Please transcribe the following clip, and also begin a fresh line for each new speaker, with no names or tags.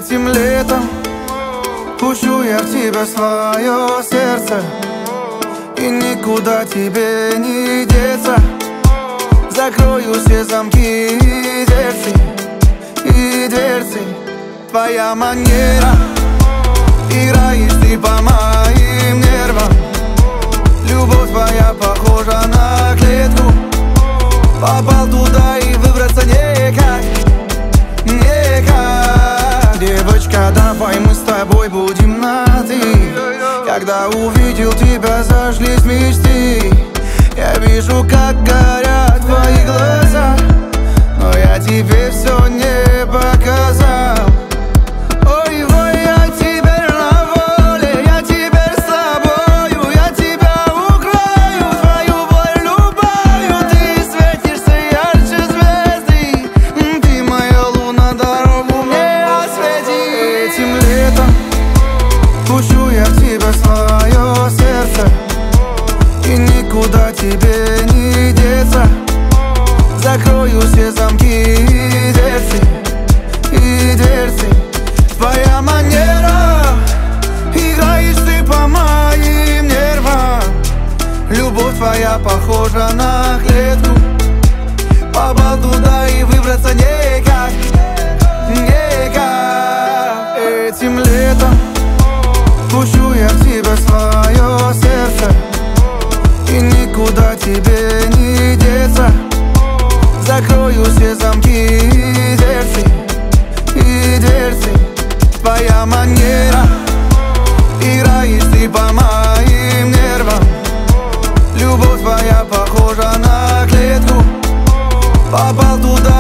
Этим летом пущу я в тебя свое сердце, и никуда тебе не деться. Закрою все замки и дверцы. Твоя манера, играешь ты по моим нервам. Любовь твоя похожа на клетку. Попал туда и выбраться никак. Девочка, давай мы с тобой будем на «ты». Когда увидел тебя, зашлись мечты. Я вижу, как горят твои глаза, но я тебе все не показал. Ой-ой, я теперь на воле, я теперь с тобою, я тебя укрою, твою боль любую. Ты светишься ярче звезды, ты моя луна, дорогу мне освети. Этим летом пущу я в тебя свое сердце, и никуда тебе не деться. Закрою все замки и дверцы. Твоя манера, играешь ты по моим нервам. Любовь твоя похожа на клетку. Попал туда и выбраться никак. Этим летом пущу я в тебя свое сердце, и никуда тебе не деться. Закрою все замки и дверцы. Твоя манера, играешь ты по моим нервам. Любовь твоя похожа на клетку. Попал туда